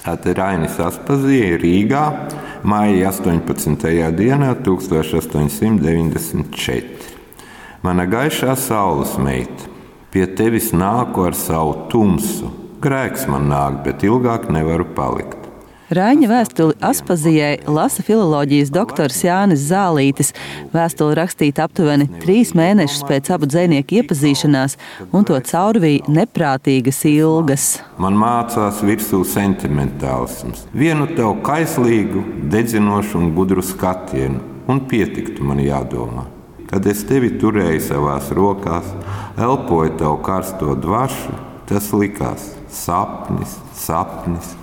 Tātad Rainis Aspazija Rīgā, maija 18. dienā 1894. Mana gaišā saules meita, pie tevis nāku ar savu tumsu. Grēks man nāk, bet ilgāk nevaru palikt. Raiņa vēstuli Aspazijai lasa filoloģijas doktors Jānis Zālītis. Vēstuli rakstīta aptuveni 3 mēnešus pēc abu dzejnieku iepazīšanās, un to caurvīja neprātīgas ilgas. Man mācās virsū sentimentālisms. Vienu tev kaislīgu, dedzinošu un gudru skatienu, un pietiktu man jādomā. Kad es tevi turēju savās rokās, elpoju tev karsto dvašu, tas likās sapnis, sapnis.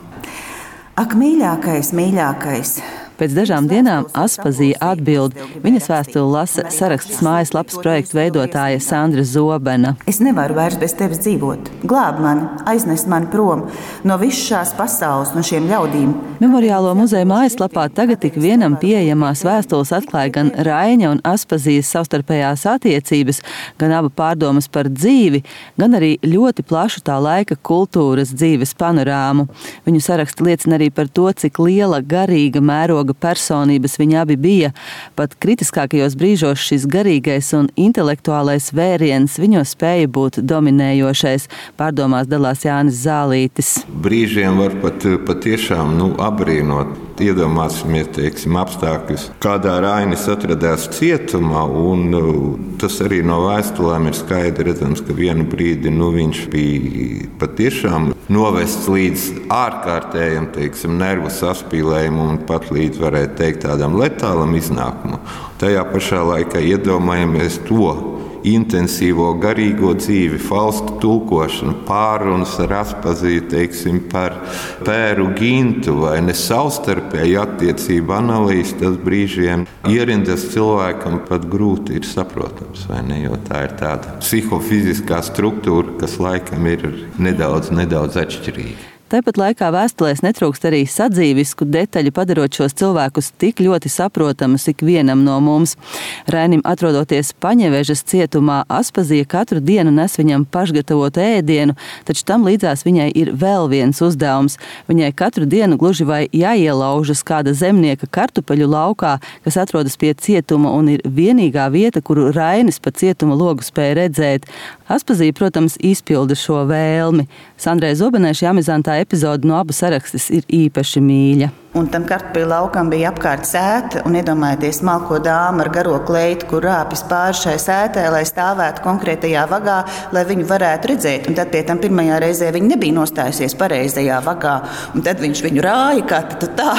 Ak, mīļākais, mīļākais! Pēc dažām dienām Aspazija atbild. Viņas vēstuli lasa Saraksts mājaslapas projektu veidotāja Sandra Zobena. Es nevaru vairs bez tevis dzīvot. Glāb mani, aiznes mani prom no visas šās pasaules, no šiem ļaudīm. Memoriālo muzeja mājaslapā tagad tik vienam pieejamās vēstules atklāja gan Raiņa un Aspazijas savstarpējās attiecības, gan abu pārdomas par dzīvi, gan arī ļoti plašu tā laika kultūras dzīves panorāmu. Viņu saraksti liecina arī par to, cik liela garīga mēroga personības viņi abi bija. Pat kritiskākajos brīžos šis garīgais un intelektuālais vēriens viņos spēja būt dominējošais. Pārdomās dalās Jānis Zālītis. Brīžiem var patiešām abrīnot. Iedomāsimies, apstākļus, kādā Rainis atradās cietumā, un tas arī no vēstulēm ir skaidri redzams, ka vienu brīdi viņš bija patiešām novests līdz ārkārtējam, nervu saspīlējumam un pat līdz, varētu teikt, tādam letālam iznākumam. Tajā pašā laikā iedomājamies to intensīvo garīgo dzīvi, Fausta tulkošanu, pārunas ar Aspaziju, par Pēru Gintu vai ne savstarpēju attiecību analīzi, tas brīžiem ierindas cilvēkam pat grūti ir saprotams, vai ne, jo tā ir tāda psihofiziskā struktūra, kas laikam ir nedaudz atšķirīga. Tāpat laikā vēstulēs netrūkst arī sadzīvisku detaļu, padarot šos cilvēkus tik ļoti saprotamus ikvienam no mums. Rainim atrodoties Paņevežas cietumā, Aspazija katru dienu nes viņam pašgatavotu ēdienu, taču tam līdzās viņai ir vēl viens uzdevums. Viņai katru dienu gluži vai jāielaužas kāda zemnieka kartupeļu laukā, kas atrodas pie cietuma un ir vienīgā vieta, kuru Rainis pa cietuma logu spēja redzēt. Aspazija, protams, izpilda šo vēlmi. Sandrai Zobenai šī amizantā epizode no abu sarakstis ir īpaši mīļa. Un tam kartupeļu laukam bija apkārt sēta, un iedomājieties smalko dāmu ar garo kleitu, kur rāpjas pāri šai sētē, lai stāvētu konkrētajā vagā, lai viņu varētu redzēt. Un tad pie tam pirmajā reizē viņa nebija nostājusies pareizajā vagā, un tad viņš viņu rāja kā tā,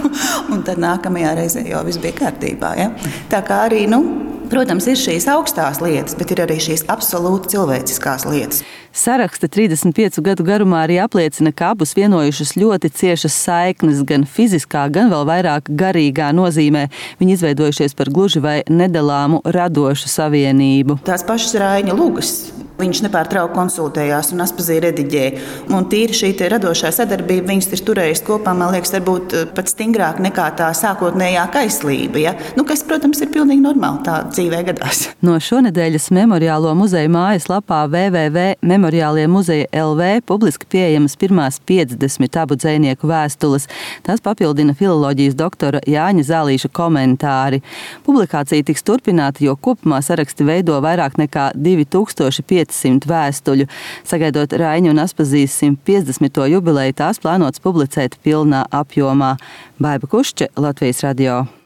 un tad nākamajā reizē jau viss bija kārtībā. Ja? Tā kā arī, protams, ir šīs augstās lietas, bet ir arī šīs absolūti cilvēciskās lietas. Saraksta 35 gadu garumā arī apliecina, ka abus vienojušas ļoti ciešas saiknes, gan fiziskā, gan vēl vairāk garīgā nozīmē. Viņi izveidojušies par gluži vai nedalāmu radošu savienību. Tās pašas Raiņa lugas. Viņš nepārtraukti konsultējās un Aspazija rediģēja. Un tīri šī radošā sadarbība viņus ir turējusi kopā, man liekas, varbūt pat stingrāk nekā tā sākotnējā kaislība. Ja? Kas, protams, ir pilnīgi normāli, tā dzīvē gadās. No šonedēļas Memoriālo muzeja mājaslapā www.memoriāliemuzeja LV publiski pieejamas pirmās 50 abu dzejnieku vēstules. Tās papildina filoloģijas doktora Jāņa Zālīša komentāri. Publikācija tiks turpināta, jo kopumā saraksti veido vairāk nekā 2500 vēstuļu. Sagaidot Raiņa un Aspazijas 150. jubileju, tās plānots publicēt pilnā apjomā. Baiba Kušče, Latvijas radio.